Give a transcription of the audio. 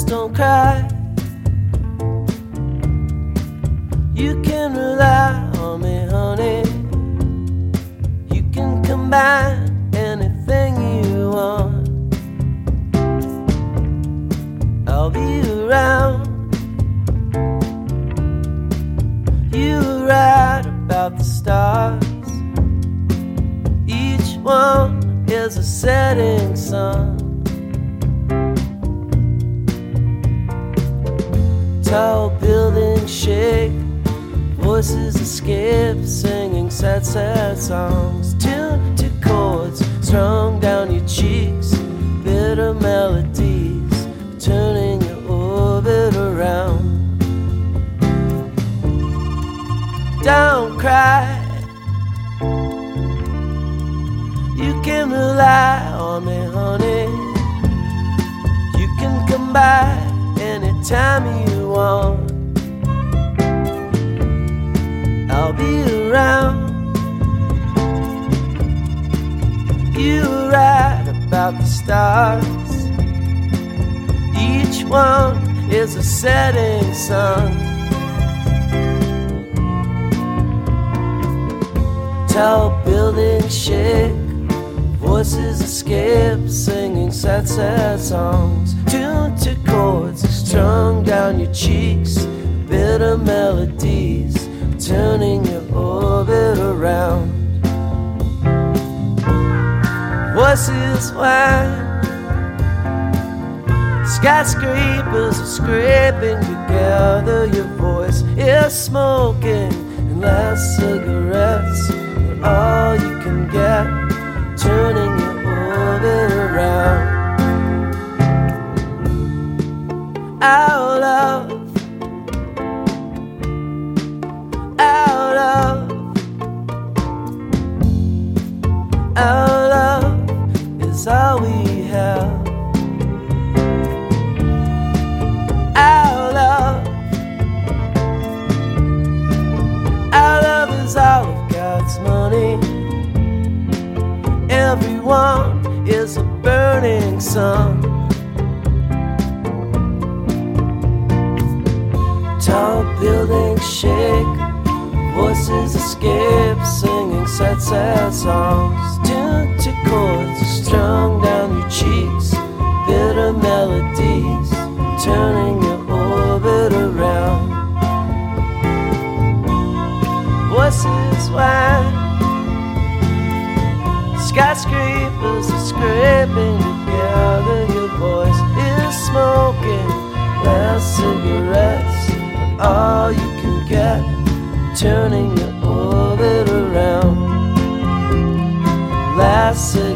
don't cry. You can rely on me, honey. You can combine anything you want. I'll be around. You were right about the stars. Each one is a setting sun. Tall buildings shake, voices escape, singing sad, sad songs. Tuned to chords strung down your cheeks, bitter melodies turning your orbit around. Don't cry. You can rely on me, honey. You can come by anytime you want. I'll be around. You were right about the stars. Each one is a setting sun. Tall buildings shake, voices escape, singing sad, sad songs. Tuned to chords strung down your cheeks, bitter melodies turning your orbit around. Voices whine, skyscrapers are scraping together. Your voice is smoking, and last cigarettes are all you can get, turning your orbit around. Our love, our love, our love is all we have. Our love is all of God's money. Everyone is a burning sun. Tall buildings shake, voices escape, singing sad, sad songs. Tuned to chords strung down your cheeks, bitter melodies turning your orbit around. Voices whine, skyscrapers are scraping together. Your voice is smoking, last cigarettes are all you can get, turning your orbit around. Last cigarettes